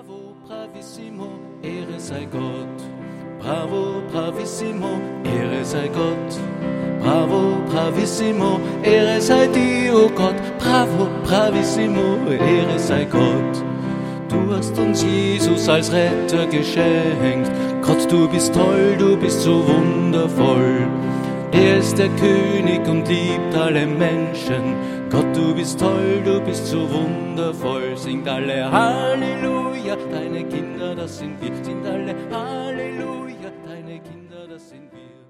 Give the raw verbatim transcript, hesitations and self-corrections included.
Bravo, bravissimo, Ehre sei Gott. Bravo, bravissimo, Ehre sei Gott. Bravo, bravissimo, Ehre sei dir, oh Gott. Bravo, bravissimo, Ehre sei Gott. Du hast uns Jesus als Retter geschenkt. Gott, du bist toll, du bist so wundervoll. Er ist der König und liebt alle Menschen. Gott, du bist toll, du bist so wundervoll. Singt alle Halleluja, deine Kinder, das sind wir. Singt alle Halleluja, deine Kinder, das sind wir.